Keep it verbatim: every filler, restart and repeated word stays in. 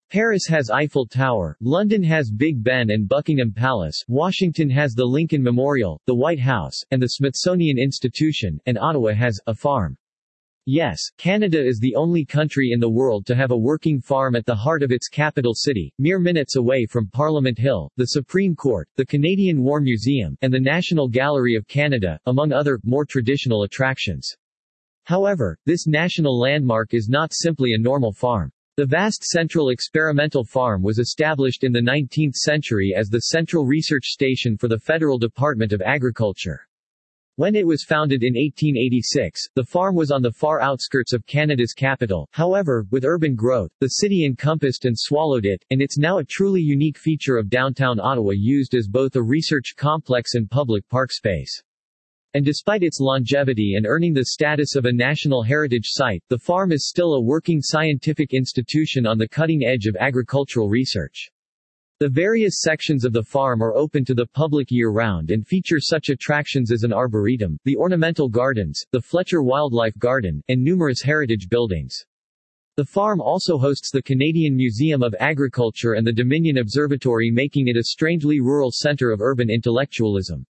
Paris has Eiffel Tower, London has Big Ben and Buckingham Palace, Washington has the Lincoln Memorial, the White House, and the Smithsonian Institution, and Ottawa has a farm. Yes, Canada is the only country in the world to have a working farm at the heart of its capital city, mere minutes away from Parliament Hill, the Supreme Court, the Canadian War Museum, and the National Gallery of Canada, among other, more traditional attractions. However, this national landmark is not simply a normal farm. The vast Central Experimental Farm was established in the nineteenth century as the Central Research Station for the Federal Department of Agriculture. When it was founded in eighteen eighty-six, the farm was on the far outskirts of Canada's capital. However, with urban growth, the city encompassed and swallowed it, and it's now a truly unique feature of downtown Ottawa used as both a research complex and public park space. And despite its longevity and earning the status of a National Heritage Site, the farm is still a working scientific institution on the cutting edge of agricultural research. The various sections of the farm are open to the public year-round and feature such attractions as an arboretum, the ornamental gardens, the Fletcher Wildlife Garden, and numerous heritage buildings. The farm also hosts the Canadian Museum of Agriculture and the Dominion Observatory, making it a strangely rural center of urban intellectualism.